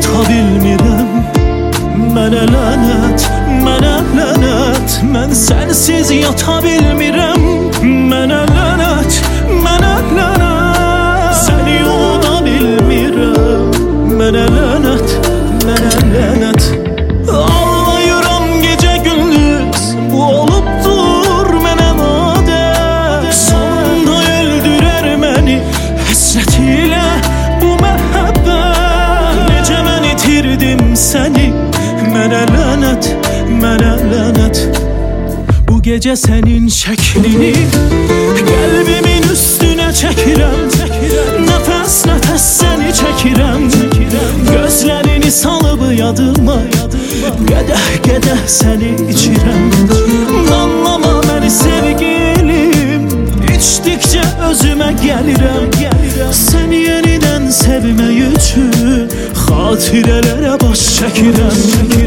yata bilmirəm. Mənə lənət, mənə lənət, mən sənsiz yata bilmirəm. Mənə lənət, mənə lənət, səni unuda bilmirəm. Mənə lənət, mənə lənət, ağlayıram gecə gündüz, bu olubdur mənə adət. Sonunda öldürər məni həsrət ilə bu məhəbbət. Necə mən itirdim səni, mənə lənət, mənə lənət. Bu gecə sənin şəklini qəlbimin üstünə çəkirəm. Nəfəs nəfəs səni çəkirəm. Gözlərini salıb yadıma, qədəh qədəh səni içirəm. Anlama məni sevgilim, içdikcə özümə gəlirəm. Səni yenidən sevmək üçün xatirələrə baş çəkirəm.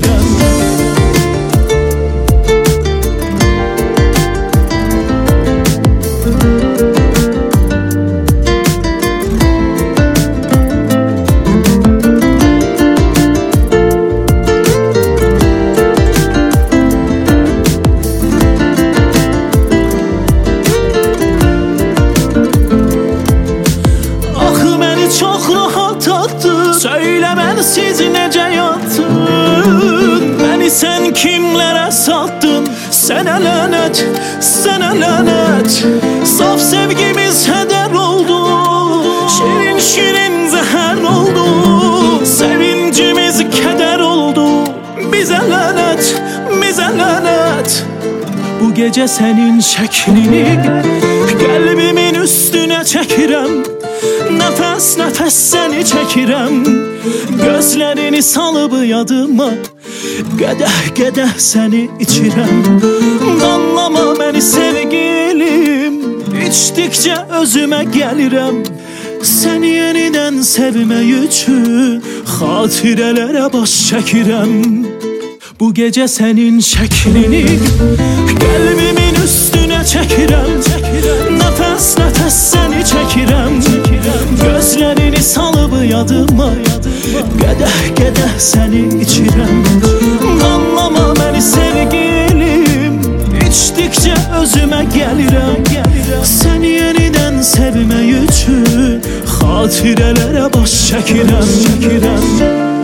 Çox rahat atdın, söylə mənsiz necə yatdın. Məni sən kimlərə satdın, sənə lənət, sənə lənət. Saf sevgimiz hədər oldu, şirin şirin zəhər oldu. Sevincimiz kədər oldu, bizə lənət, bizə lənət. Bu gecə sənin şəklini qəlbimin üstünə çəkirəm. Nəfəs nəfəs səni çəkirəm. Gözlərini salıb yadıma, qədəh qədəh səni içirəm. Anlama məni sevgilim, içdikcə özümə gəlirəm. Səni yenidən sevmək üçün xatirələrə baş çəkirəm. Bu gecə sənin şəklini qəlbimin üstünə çəkirəm. Nəfəs nəfəs səni çəkirəm. Gözlərini salıb yadıma, qədəh qədəh səni içirəm. Anlama məni sevgilim, içdikcə özümə gəlirəm. Səni yenidən sevmək üçün xatirələrə baş çəkirəm.